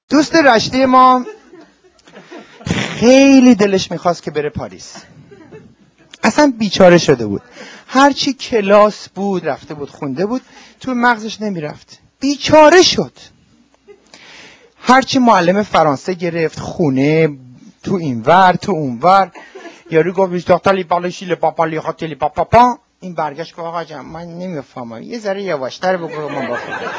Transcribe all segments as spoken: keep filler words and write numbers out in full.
دوست رشته ما خیلی دلش میخواست که بره پاریس. اصلا بیچاره شده بود، هرچی کلاس بود رفته بود خونده بود، تو مغزش نمیرفت، بیچاره شد. هرچی معلم فرانسه گرفت، خونه، تو اینور تو اونور، یارو گفت بیشتاختالی بالشی لپاپالی خاطلی پاپاپا. این برگشت که آقا جان من نمیفهمم، یه ذره یواشتر بگو من بفهمم.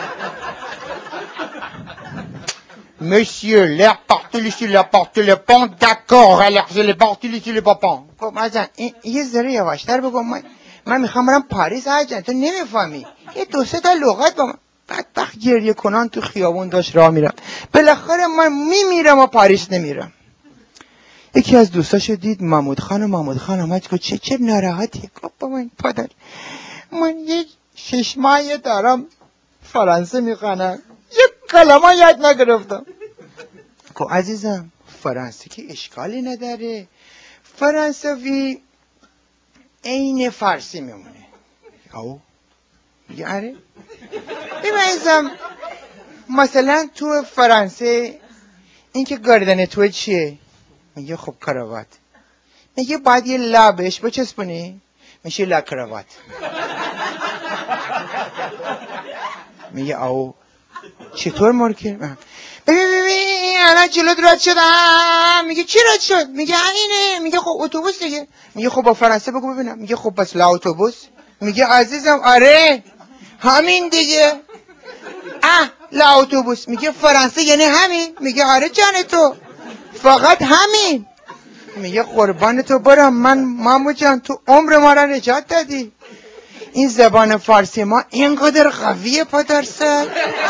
Monsieur, l'air partout sur la porte le pont, d'accord, alors je l'ai partout sur le pont. گفت آجان یه ذره یواشتر بگو، من من میخوام برم پاریس. آجان تو نمیفهمی، یه دو سه تا لغت با من. بدبخت گریه کنان تو خیابون داشت راه میرفت. بالاخره من میمیرم و پاریس نمیرم. یکی از دوستاشو دید، محمود خان، و محمود خان اومد گفت چه چه ناراحتی؟ گفت با من پدر من یه شش ماهی دارم فرانسه میخوانم، یه کلمه یاد نگرفتم. گفت عزیزم فرانسه که اشکالی نداره، فرانسوی عین فارسی میمونه. او میگه آره. ببینم مثلا تو فرانسه این که گردن تو چیه؟ میگه خب کراوات. میگه باید یه لا بهش بچسبونی، میشه لا کراوات. میگه او چطور ممکنه؟ ببین ببین الان جلوت رد شدم. میگه چی رد شد؟ میگه اینه. میگه خب اتوبوس دیگه. میگه خب با فرانسه بگو ببینم. میگه خب بس لا اتوبوس. میگه عزیزم آره همین دیگه. اه لا اتوبوس. میگه فرانسه یعنی همین؟ میگه آره جان تو فقط همین. میگه قربان تو برم، من مامو جان تو عمر ما را نجات دادی. این زبان فارسی ما اینقدر قویه پدرسر.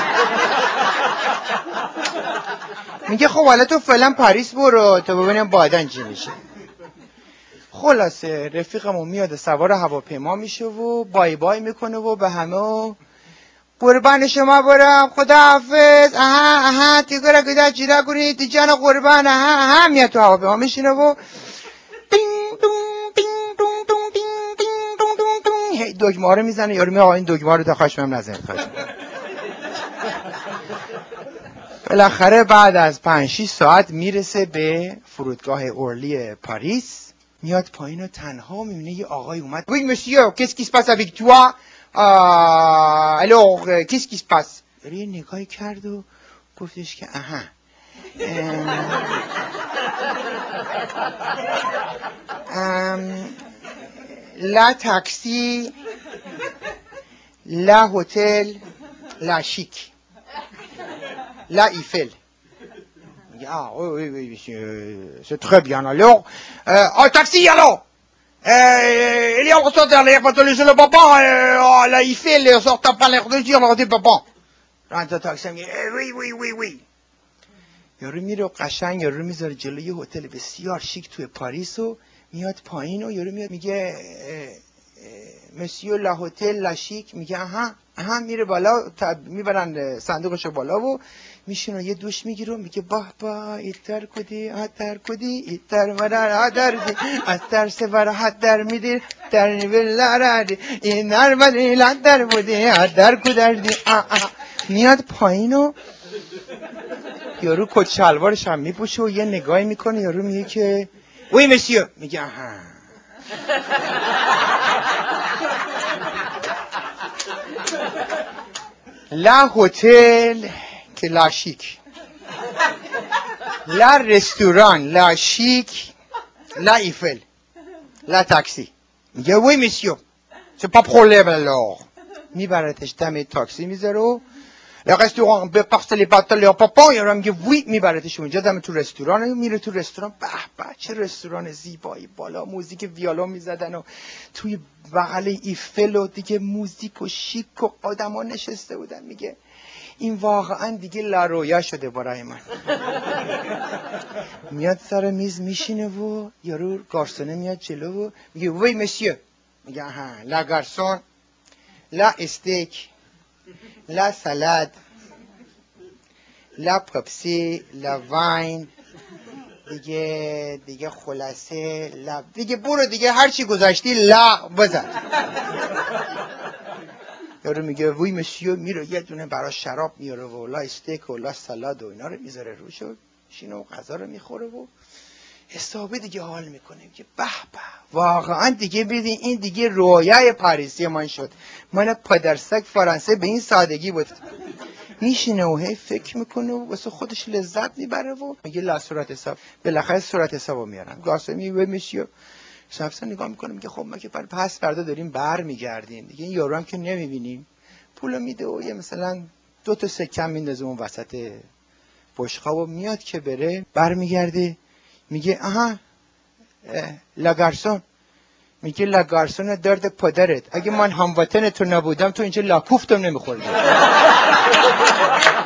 میگه خب حالا تو فعلا پاریس برو تا ببینیم بعدن چی میشه. خلاصه رفیقمون میاد سوار هواپیما میشه و بای بای میکنه و به همه قربان شما برم خداحافظ. اها اها تیگرا گدا جیرا گونی تی جان قربان. اها اها میاد تو هواپیما میشینه و دینگ دون دینگ دون دون دینگ دینگ دون دون دون هی دکمه رو میزنه. یارو میگه آقا این دکمه رو تا خشمم نزنید خشم. بالاخره بعد از پنج شش ساعت میرسه به فرودگاه اورلی پاریس. میاد پایین و تنها میبینه یه آقای اومد. وی مسیو qu'est-ce qui se passe avec toi alors qu'est-ce qui se passe. یه نگاهی کرد و گفتش که اها لا تاکسی لا هتل لا شیک لا ایفل. Ah oui, oui, oui, monsieur, c'est très bien. Alors, euh, oh, taxi, alors euh, il y a le sort derrière, pas le le papa, euh, là, il fait, le sort, t'as pas l'air de dire, alors, t'es papa. Rentre taxi, oui, oui, oui, oui. یارو میره قشنگ یارو میذاره جلوی هتل بسیار شیک توی پاریس و میاد پایین و یارو میاد میگه مسیو لا هتل لا شیک. میگه آها آها میره بالا، میبرن صندوقشو بالا و میشینه یه دوش میگیره و میگه با با ایتر کدی اتر کدی ایتر مرا ادر اتر سه برا حد در میدی در نیول رادی این نر بدی لندر بودی ادر کدردی. میاد پایین و یارو کت شلوارش هم میپوشه و یه نگاهی میکنه. یارو میگه که وی مسیو. میگه آها لا هتل که لا شیک، لا رستوران لا شیک، لا ایفل، لا تاکسی. میگه وی مسیو c'est pas problème alors. میبرتش دم تاکسی میذاره و یا رستوران به پارسل باتل یا پاپا. یا میگه وی میبرتش اونجا دم تو رستوران. میره تو رستوران، به به چه رستوران زیبایی، بالا موزیک ویولون میزدن و توی بغل ایفل و دیگه موزیک و شیک و آدما نشسته بودن. میگه این واقعا دیگه لارویا شده برای من. میاد سر میز میشینه و یارو گارسونه میاد جلو و میگه وی مسیو. میگه آها لا گارسون لا استیک لا سالاد لا پپسی لا واین. دیگه دیگه خلاصه لا دیگه برو دیگه هر چی گذاشتی لا بزن. یارو میگه وی مسیو، میره یه دونه برای شراب میاره و لا استیک و لا سالاد و اینا رو میذاره روش و شینو غذا رو میخوره و حسابه دیگه حال میکنه که به به واقعا دیگه بدین این دیگه رویای پاریسی من شد. من پدرسک فرانسه به این سادگی بود. میشینه و هی فکر میکنه و واسه خودش لذت میبره و میگه لا صورت حساب. بالاخره صورت حسابو میارن. گاسمی و میشیو شخصا نگاه میکنه میگه خب ما که پس فردا داریم بر میگردیم دیگه، این یارو هم که نمیبینیم، پولو میده و یه مثلا دو تا سکه میندازه اون وسط بشقاب و میاد که بره، برمیگرده میگه آها لاگارسون، میگه لاگارسون درد پدرت، اگه من هموطن تو نبودم تو اینجا لاکوفتم نمیخوردم.